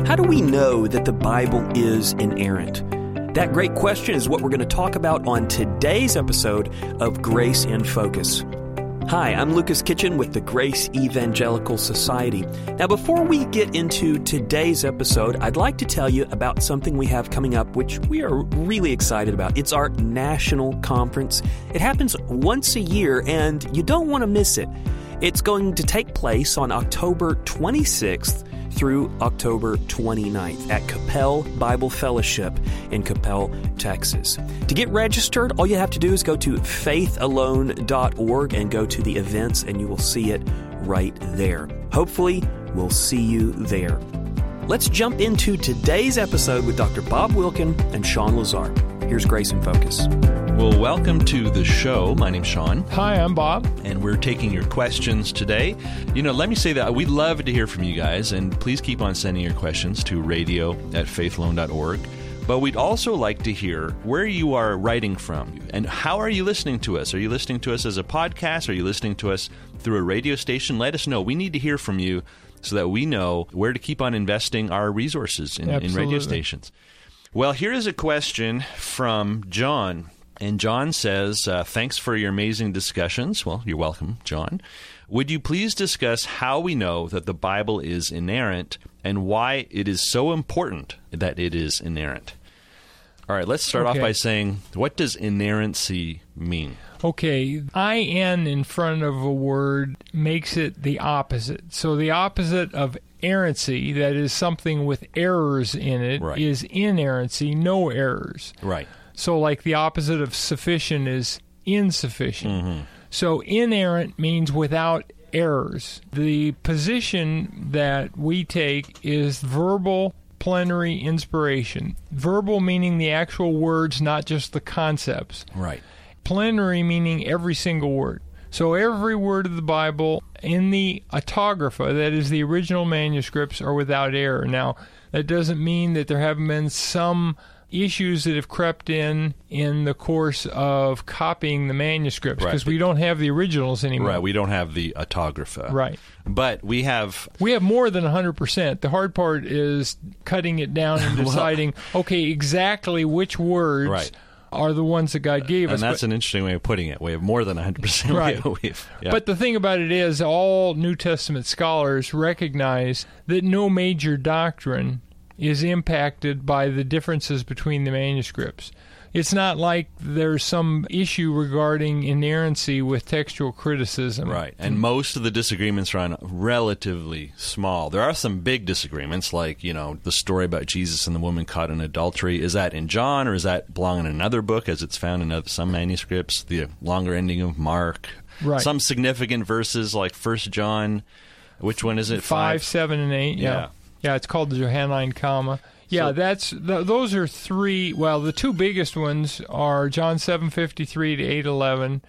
How do we know that the Bible is inerrant? That great question is what we're going to talk about on today's episode of Grace in Focus. Hi, I'm Lucas Kitchen with the Grace Evangelical Society. Now, before we get into today's episode, I'd like to tell you about something we have coming up, which we are really excited about. It's our national conference. It happens once a year, and you don't want to miss it. It's going to take place on October 26th through October 29th at Capel Bible Fellowship in Capel, Texas. To get registered, all you have to do is go to faithalone.org and go to the events, and you will see it right there. Hopefully, we'll see you there. Let's jump into today's episode with Dr. Bob Wilkin and Sean Lazar. Here's Grace in Focus. Well, welcome to the show. My name's Sean. Hi, I'm Bob. And we're taking your questions today. Let me say that we'd love to hear from you guys, and please keep on sending your questions to radio@faithalone.org. But we'd also like to hear where you are writing from, and how are you listening to us? Are you listening to us as a podcast? Are you listening to us through a radio station? Let us know. We need to hear from you so that we know where to keep on investing our resources in radio stations. Well, here is a question from John. And John says, thanks for your amazing discussions. Well, you're welcome, John. Would you please discuss how we know that the Bible is inerrant and why it is so important that it is inerrant? All right, let's start off by saying, what does inerrancy mean? Okay, IN in front of a word makes it the opposite. So the opposite of errancy, that is something with errors in it, is inerrancy, no errors. Right. So like the opposite of sufficient is insufficient. Mm-hmm. So inerrant means without errors. The position that we take is verbal plenary inspiration. Verbal meaning the actual words, not just the concepts. Right. Plenary meaning every single word. So every word of the Bible in the autographa, that is the original manuscripts, are without error. Now, that doesn't mean that there haven't been some issues that have crept in the course of copying the manuscripts, because we don't have the originals anymore. Right, we don't have the autographa. Right. But we have more than 100%. The hard part is cutting it down and deciding, exactly which words are the ones that God gave us. And that's an interesting way of putting it. We have more than 100%. Right. But the thing about it is, all New Testament scholars recognize that no major doctrine is impacted by the differences between the manuscripts. It's not like there's some issue regarding inerrancy with textual criticism. Right, and most of the disagreements are on relatively small. There are some big disagreements, like, the story about Jesus and the woman caught in adultery. Is that in John, or is that belong in another book, as it's found in some manuscripts? The longer ending of Mark. Right. Some significant verses, like 1 John. Which one is it? 5, 7, and 8, yeah. Yeah, it's called the Johannine comma. Yeah, those are three. Well, the two biggest ones are John 7:53 to 8:11,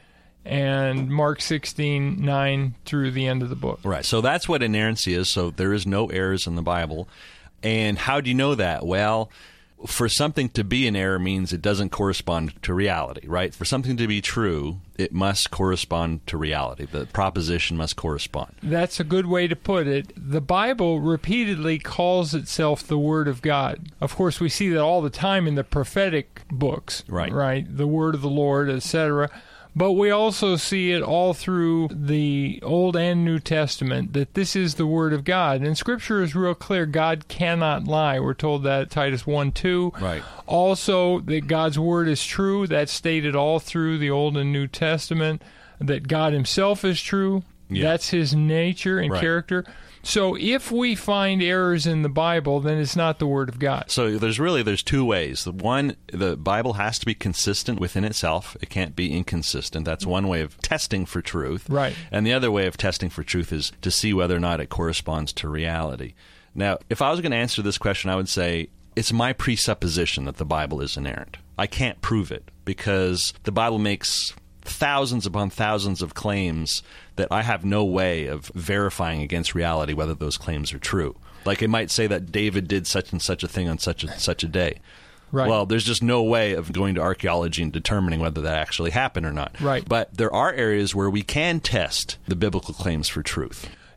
and Mark 16:9 through the end of the book. Right. So that's what inerrancy is. So there is no errors in the Bible. And how do you know that? Well, for something to be an error means it doesn't correspond to reality, right? For something to be true, it must correspond to reality. The proposition must correspond. That's a good way to put it. The Bible repeatedly calls itself the Word of God. Of course, we see that all the time in the prophetic books, right? The Word of the Lord, etc. But we also see it all through the Old and New Testament, that this is the Word of God. And Scripture is real clear. God cannot lie. We're told that Titus 1:2. Right. Also, that God's Word is true. That's stated all through the Old and New Testament. That God Himself is true. Yeah. That's His nature and character. So if we find errors in the Bible, then it's not the Word of God. So there's two ways. One, the Bible has to be consistent within itself. It can't be inconsistent. That's one way of testing for truth. Right. And the other way of testing for truth is to see whether or not it corresponds to reality. Now, if I was going to answer this question, I would say it's my presupposition that the Bible is inerrant. I can't prove it because the Bible makes thousands upon thousands of claims that I have no way of verifying against reality whether those claims are true. Like it might say that David did such and such a thing on such a day. Right. Well, there's just no way of going to archaeology and determining whether that actually happened or not. Right. But there are areas where we can test the biblical claims for truth.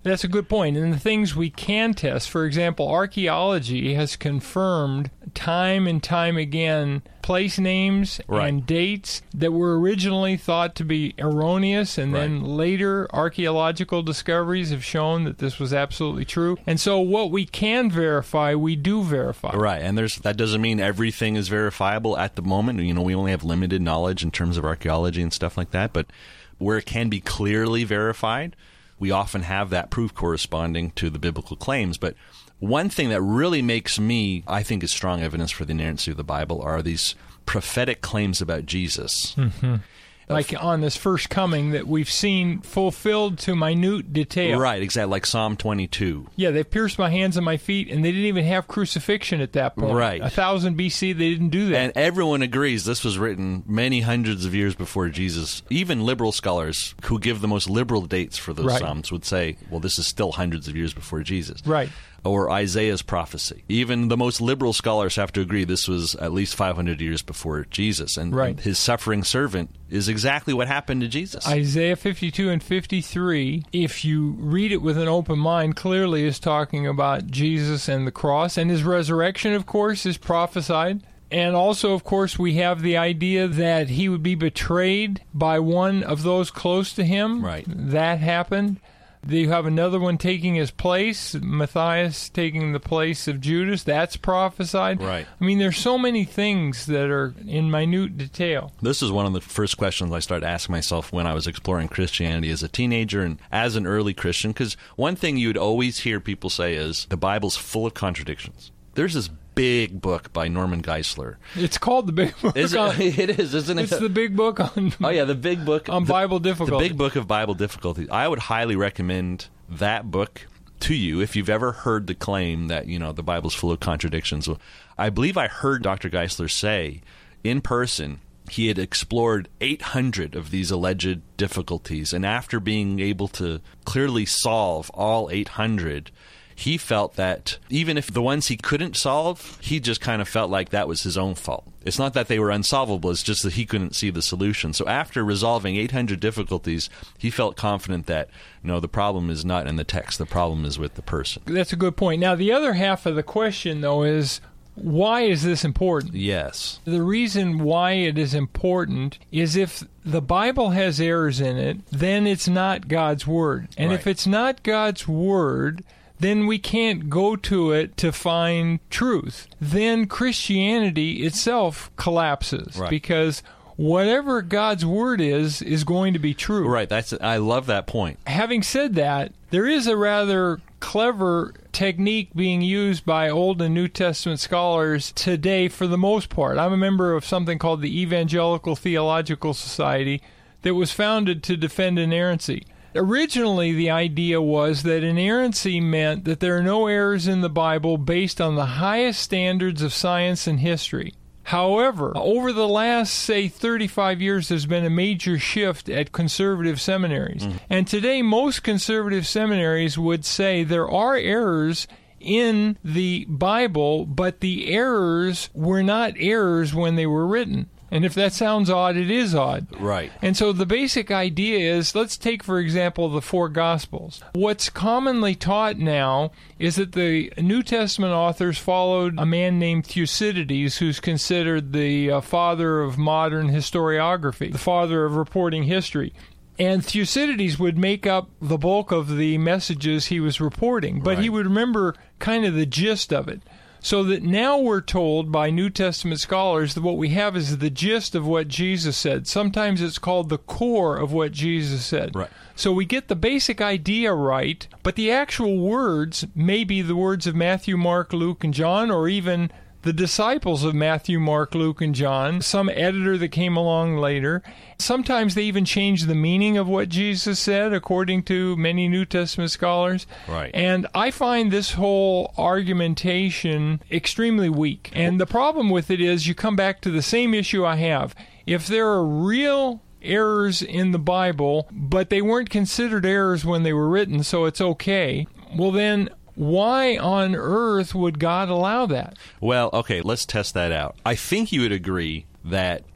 That's a good point. And the things we can test, for example, archaeology has confirmed time and time again place names and dates that were originally thought to be erroneous, and then later archaeological discoveries have shown that this was absolutely true. And so what we can verify, we do verify. Right, and that doesn't mean everything is verifiable at the moment. You know, we only have limited knowledge in terms of archaeology and stuff like that, but where it can be clearly verified, we often have that proof corresponding to the biblical claims. But one thing that really makes me, I think, is strong evidence for the inerrancy of the Bible are these prophetic claims about Jesus. Mm-hmm. Like on this first coming that we've seen fulfilled to minute detail. Right, exactly, like Psalm 22. Yeah, they pierced my hands and my feet, and they didn't even have crucifixion at that point. Right. 1000 BC, they didn't do that. And everyone agrees this was written many hundreds of years before Jesus. Even liberal scholars who give the most liberal dates for those Psalms would say, well, this is still hundreds of years before Jesus. Right. Or Isaiah's prophecy. Even the most liberal scholars have to agree this was at least 500 years before Jesus. And his suffering servant is exactly what happened to Jesus. Isaiah 52 and 53, if you read it with an open mind, clearly is talking about Jesus and the cross. And his resurrection, of course, is prophesied. And also, of course, we have the idea that he would be betrayed by one of those close to him. Right. That happened. You have another one taking his place, Matthias taking the place of Judas. That's prophesied. Right. I mean, there's so many things that are in minute detail. This is one of the first questions I started asking myself when I was exploring Christianity as a teenager and as an early Christian, because one thing you'd always hear people say is the Bible's full of contradictions. There's this big book by Norman Geisler. It's called the Big Book. It is, isn't it? It's the Big Book on... Oh, yeah, the Big Book... on Bible difficulty. The Big Book of Bible Difficulty. I would highly recommend that book to you if you've ever heard the claim that, you know, the Bible's full of contradictions. Well, I believe I heard Dr. Geisler say in person he had explored 800 of these alleged difficulties, and after being able to clearly solve all 800... he felt that even if the ones he couldn't solve, he just kind of felt like that was his own fault. It's not that they were unsolvable, it's just that he couldn't see the solution. So after resolving 800 difficulties, he felt confident that, no, the problem is not in the text, the problem is with the person. That's a good point. Now, the other half of the question, though, is why is this important? Yes. The reason why it is important is if the Bible has errors in it, then it's not God's Word. And if it's not God's Word, then we can't go to it to find truth. Then Christianity itself collapses because whatever God's Word is going to be true. Right. I love that point. Having said that, there is a rather clever technique being used by Old and New Testament scholars today for the most part. I'm a member of something called the Evangelical Theological Society that was founded to defend inerrancy. Originally, the idea was that inerrancy meant that there are no errors in the Bible based on the highest standards of science and history. However, over the last, say, 35 years, there's been a major shift at conservative seminaries. And today, most conservative seminaries would say there are errors in the Bible, but the errors were not errors when they were written. And if that sounds odd, it is odd. Right. And so the basic idea is, let's take, for example, the four Gospels. What's commonly taught now is that the New Testament authors followed a man named Thucydides, who's considered the father of modern historiography, the father of reporting history. And Thucydides would make up the bulk of the messages he was reporting, but he would remember kind of the gist of it. So that now we're told by New Testament scholars that what we have is the gist of what Jesus said. Sometimes it's called the core of what Jesus said. Right. So we get the basic idea right, but the actual words may be the words of Matthew, Mark, Luke, and John, or even the disciples of Matthew, Mark, Luke, and John, some editor that came along later. Sometimes they even change the meaning of what Jesus said, according to many New Testament scholars. Right. And I find this whole argumentation extremely weak. And the problem with it is you come back to the same issue I have. If there are real errors in the Bible, but they weren't considered errors when they were written, so it's okay, well then, why on earth would God allow that? Well, okay, let's test that out. I think you would agree that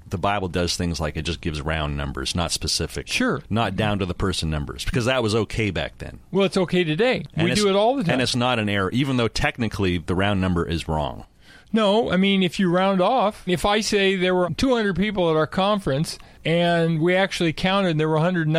the Bible does things like it just gives round numbers, not specific. Sure. Not down to the person numbers, because that was okay back then. Well, it's okay today. We do it all the time. And it's not an error, even though technically the round number is wrong. No, I mean, if you round off, if I say there were 200 people at our conference and we actually counted and there were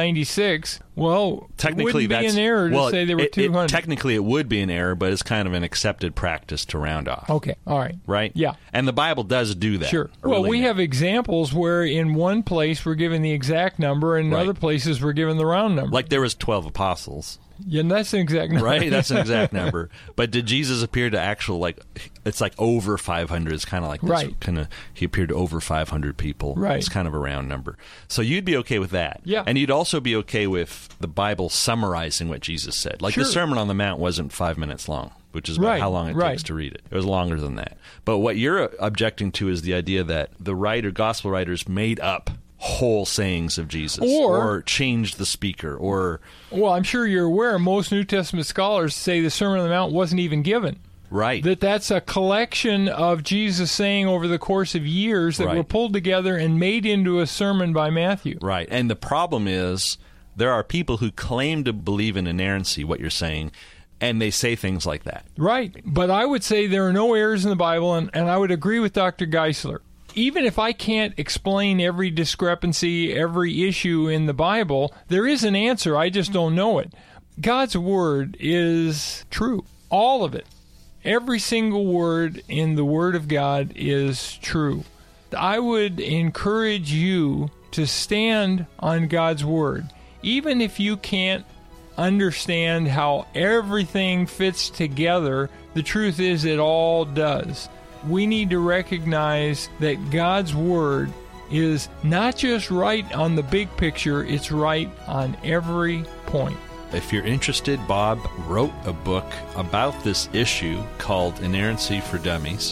196, well, technically it wouldn't be an error to say there were 200. Technically, it would be an error, but it's kind of an accepted practice to round off. Okay, all right. Right? Yeah. And the Bible does do that. Sure. Well, we have examples where in one place we're given the exact number and in other places we're given the round number. Like there was 12 apostles. Yeah, and that's an exact number. Right? That's an exact number. But did Jesus appear to it's like over 500. It's kind of like this. Right. He appeared to over 500 people. Right. It's kind of a round number. So you'd be okay with that. Yeah. And you'd also be okay with the Bible summarizing what Jesus said. Like the Sermon on the Mount wasn't 5 minutes long, which is about how long it takes to read it. It was longer than that. But what you're objecting to is the idea that the gospel writers made up whole sayings of Jesus or changed the speaker or... Well, I'm sure you're aware most New Testament scholars say the Sermon on the Mount wasn't even given. Right. That's a collection of Jesus saying over the course of years that were pulled together and made into a sermon by Matthew. Right. And the problem is there are people who claim to believe in inerrancy, what you're saying, and they say things like that. Right. But I would say there are no errors in the Bible, and I would agree with Dr. Geisler. Even if I can't explain every discrepancy, every issue in the Bible, there is an answer. I just don't know it. God's Word is true. All of it. Every single word in the Word of God is true. I would encourage you to stand on God's Word. Even if you can't understand how everything fits together, the truth is it all does. We need to recognize that God's Word is not just right on the big picture, it's right on every point. If you're interested, Bob wrote a book about this issue called Inerrancy for Dummies.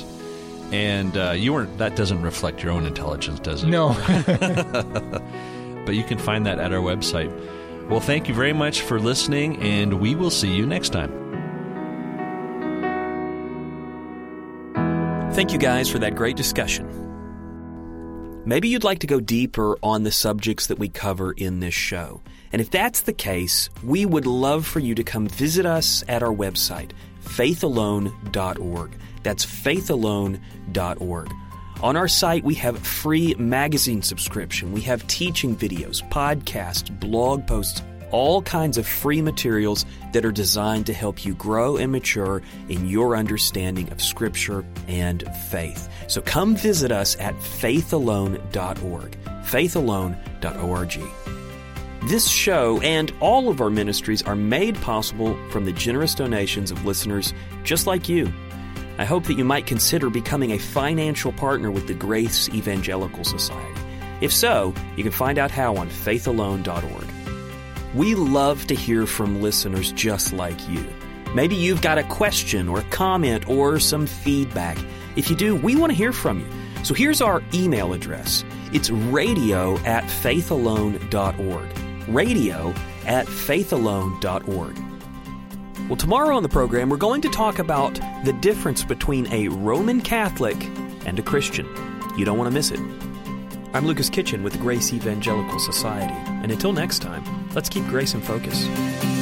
And that doesn't reflect your own intelligence, does it? No. But you can find that at our website. Well, thank you very much for listening, and we will see you next time. Thank you guys for that great discussion. Maybe you'd like to go deeper on the subjects that we cover in this show. And if that's the case, we would love for you to come visit us at our website, faithalone.org. That's faithalone.org. On our site, we have free magazine subscription. We have teaching videos, podcasts, blog posts, all kinds of free materials that are designed to help you grow and mature in your understanding of Scripture and faith. So come visit us at faithalone.org, faithalone.org. This show and all of our ministries are made possible from the generous donations of listeners just like you. I hope that you might consider becoming a financial partner with the Grace Evangelical Society. If so, you can find out how on faithalone.org. We love to hear from listeners just like you. Maybe you've got a question or a comment or some feedback. If you do, we want to hear from you. So here's our email address. It's radio@faithalone.org. radio@faithalone.org. Well, tomorrow on the program, we're going to talk about the difference between a Roman Catholic and a Christian. You don't want to miss it. I'm Lucas Kitchen with the Grace Evangelical Society. And until next time, let's keep grace in focus.